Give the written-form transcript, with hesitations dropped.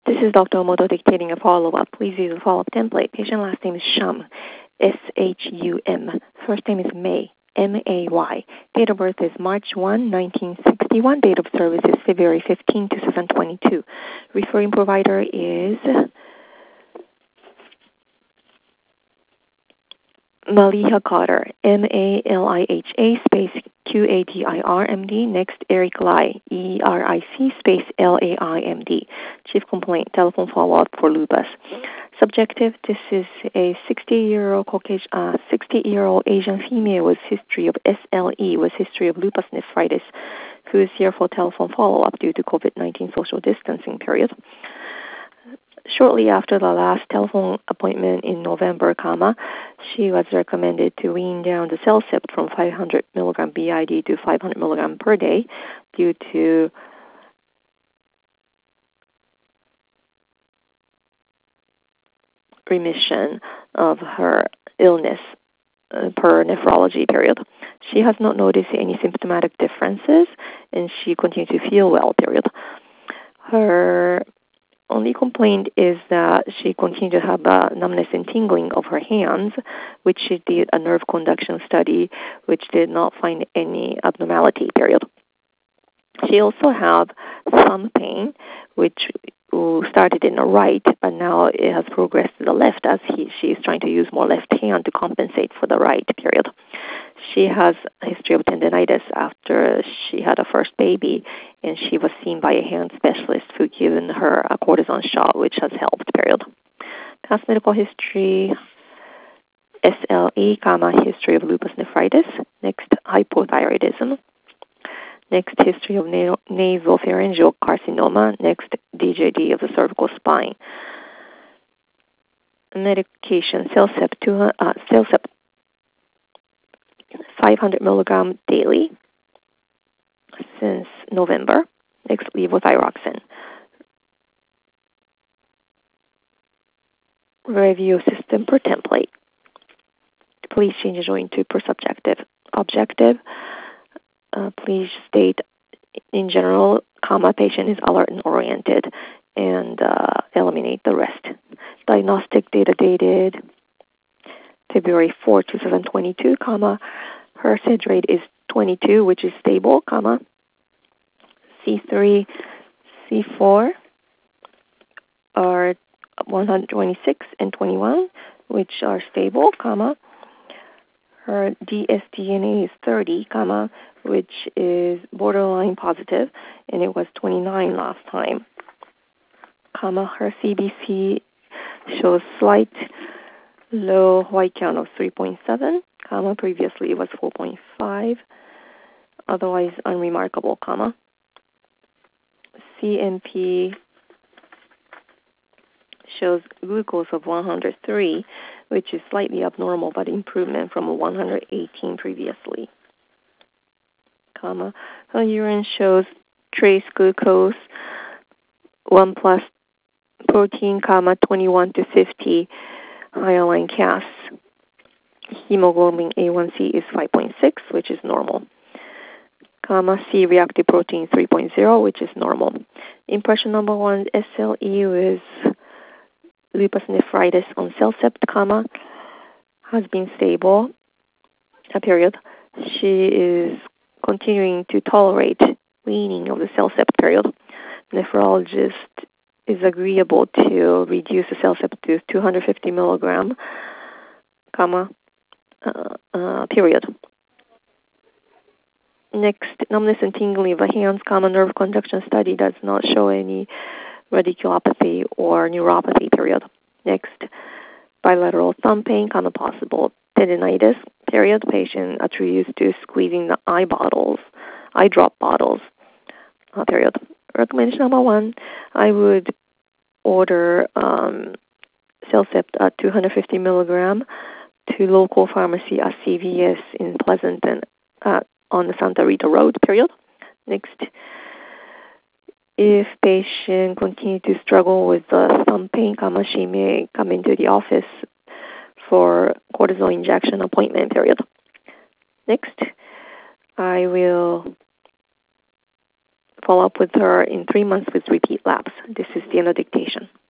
This is Dr. Omoto dictating a follow-up. Please use the follow-up template. Patient last name is Shum, S-H-U-M. First name is May, M-A-Y. Date of birth is March 1, 1961. Date of service is February 15, 2022. Referring provider is Maliha Carter, M-A-L-I-H-A space Q-A-D-I-R M-D. Next, Eric Lai, E-R-I-C space L-A-I-M-D. Chief complaint, telephone follow-up for lupus. Subjective, this is a 60-year-old Asian female with history of SLE, with history of lupus nephritis, who is here for telephone follow-up due to COVID-19 social distancing period. Shortly after the last telephone appointment in November, she was recommended to wean down the CellCept from 500 milligram BID to 500 milligram per day due to remission of her illness per nephrology period. She has not noticed any symptomatic differences, and she continues to feel well, period. Her only complaint is that she continued to have numbness and tingling of her hands, which she did a nerve conduction study, which did not find any abnormality, period. She also had thumb pain, which started in the right, but now it has progressed to the left as she is trying to use more left hand to compensate for the right, period. She has a history of tendinitis after she had a first baby, and she was seen by a hand specialist who given her a cortisone shot, which has helped, period. Past medical history, SLE, history of lupus nephritis. Next, hypothyroidism. Next, history of nasopharyngeal carcinoma. Next, DJD of the cervical spine. Medication, CellCept 500 milligram daily since November. Next, levothyroxine. Review system per template. Please change the joint to per subjective. Objective, please state in general, patient is alert and oriented, and eliminate the rest. Diagnostic data dated February 4, 2022, her SID rate is 22, which is stable, C3, C4 are 126 and 21, which are stable, her dsDNA is 30, which is borderline positive, and it was 29 last time, her CBC shows slight low white count of 3.7, previously it was 4.5, otherwise unremarkable, CMP shows glucose of 103, which is slightly abnormal but improvement from 118 previously, her urine shows trace glucose 1 plus protein, 21 to 50 hyaline CAS. Hemoglobin A1C is 5.6, which is normal. C reactive protein 3.0, which is normal. Impression number 1, SLE with lupus nephritis on CellCept, has been stable, period. She is continuing to tolerate weaning of the CellCept, period. Nephrologist is agreeable to reduce the CellCept to 250 milligram, period. Next, numbness and tingling of the hands, nerve conduction study does not show any radiculopathy or neuropathy, period. Next, bilateral thumb pain, possible tendinitis, period. Patient attributes to squeezing the eye drop bottles, period. Recommendation number 1, I would order CellCept at 250 milligram to local pharmacy at CVS in Pleasanton on the Santa Rita Road, period. Next, if patient continue to struggle with thumb pain, she may come into the office for cortisone injection appointment, period. Next, I will follow up with her in 3 months with repeat labs. This is the end of dictation.